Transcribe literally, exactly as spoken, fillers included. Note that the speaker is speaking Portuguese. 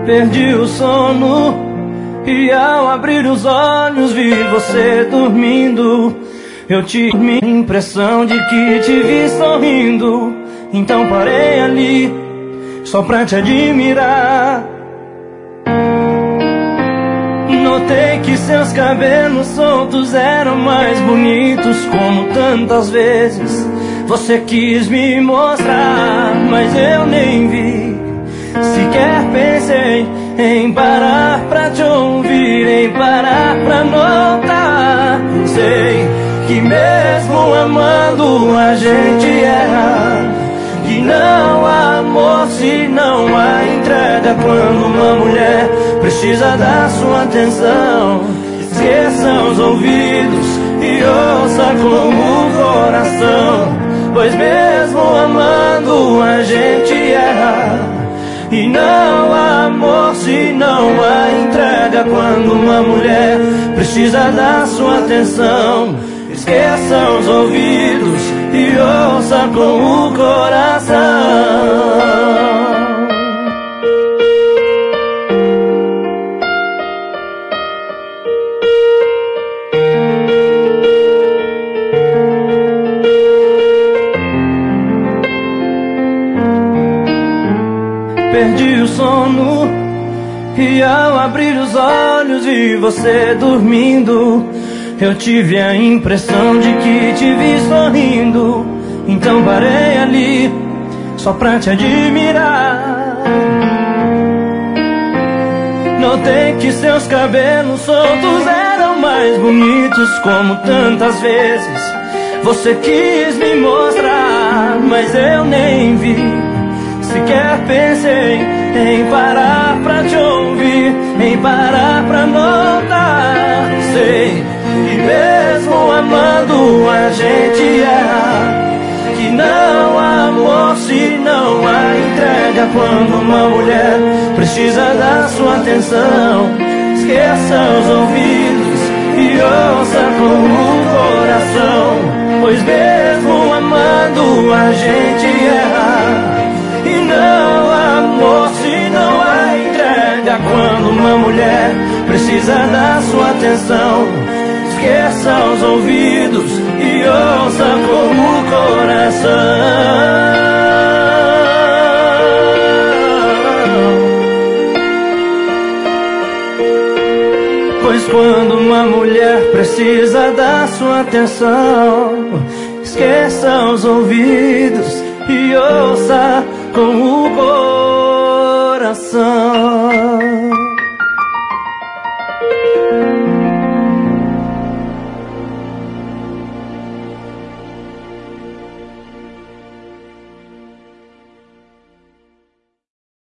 Perdi o sono e ao abrir os olhos vi você dormindo. Eu tive a impressão de que te vi sorrindo. Então parei ali só pra te admirar. Notei que seus cabelos soltos eram mais bonitos, como tantas vezes você quis me mostrar, mas eu nem vi. Sequer pensei em parar pra te ouvir, em parar pra notar. Sei que mesmo amando a gente erra, que não há amor se não há entrega. Quando uma mulher precisa da sua atenção, esqueça os ouvidos e ouça com o coração. Pois mesmo amando a gente erra, e não há amor se não há entrega. Quando uma mulher precisa da sua atenção, esqueça os ouvidos e ouça com o coração. Perdi o sono e ao abrir os olhos vi você dormindo. Eu tive a impressão de que te vi sorrindo. Então parei ali só pra te admirar. Notei que seus cabelos soltos eram mais bonitos, como tantas vezes você quis me mostrar, mas eu nem vi. Sequer pensei em parar pra te ouvir, em parar pra notar. Sei que mesmo amando a gente erra, que não há amor se não há entrega. Quando uma mulher precisa da sua atenção, esqueça os ouvidos e ouça com o coração. Pois mesmo amando a gente erra, e não há amor se não há entrega. Quando uma mulher precisa da sua atenção, esqueça os ouvidos e ouça com o coração. Pois quando uma mulher precisa da sua atenção, esqueça os ouvidos e ouça com o coração.